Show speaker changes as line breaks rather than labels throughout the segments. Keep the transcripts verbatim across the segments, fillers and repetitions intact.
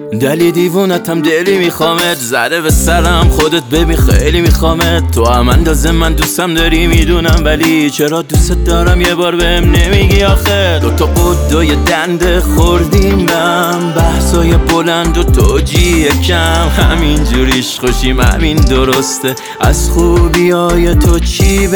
دلی دیوونتم دلی میخوامت، زده به سرم خودت ببین خیلی میخوامت. تو هم اندازه من دوستم داری میدونم، ولی چرا دوست دارم یه بار بهم نمیگی آخه؟ دوتا قد و یه دنده خوردیم بهم، بحثای بلند و توجیه کم، همین جوریش خوشیم همین درسته، از خوبیای تو چی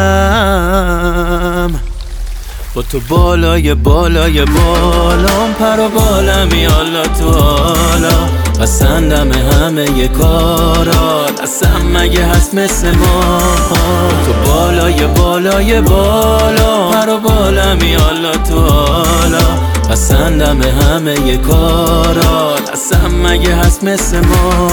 بگم؟ با تو بالای بالای بالام، پر و بالم یالا تو حالا، پسندم همه ی کارات، اصلا مگه هست مثل ما؟ تو بالای بالای بالام، پر و بالم یالا تو حالا، پسندم همه ی کارات، اصلا مگه هست مثل ما؟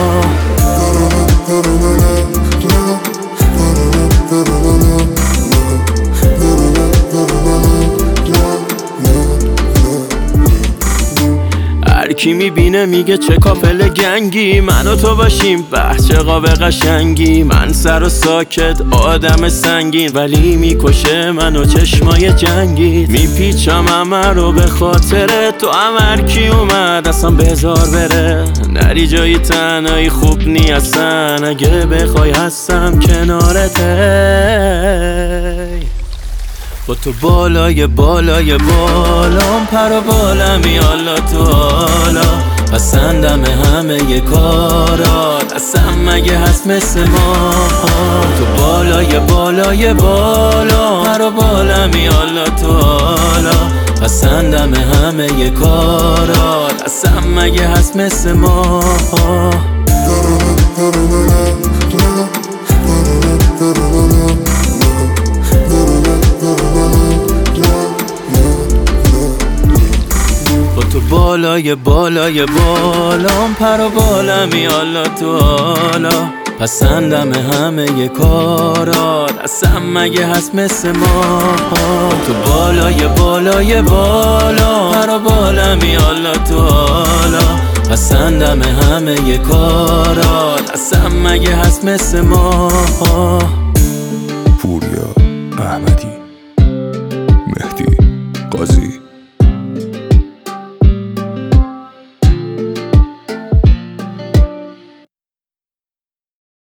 کی میبینه میگه چه کافل گنگی، من و تو باشیم به چه قاب قشنگی، من سر و ساکت آدم سنگین، ولی میکشه منو چشمای جنگی، میپیچم همه رو به خاطره تو، هم کی اومد اصلا بذار بره، نری جایی تنهایی خوب نی اصلا، اگه بخوای هستم کنارته. با تو بالای بالای بالام، پر و بالم یالا تو حالا، پسندم همه ی کارات، اصلا مگه هست مثل ما؟ تو بالای بالای بالام، پر و بالم یالا تو حالا، پسندم همه ی کارات، اصلا مگه هست مثل ما؟ بالای بالای بالام، پر و بالم یالا تو حالا، پسندم همه ی کارات، اصلا مگه هست مثل ما؟ تو بالای بالای بالام، پر و بالم یالا تو حالا، پسندم همه ی کارات، اصلا مگه هست مثل ما؟
پوریا احمدی، مهدی قاضی.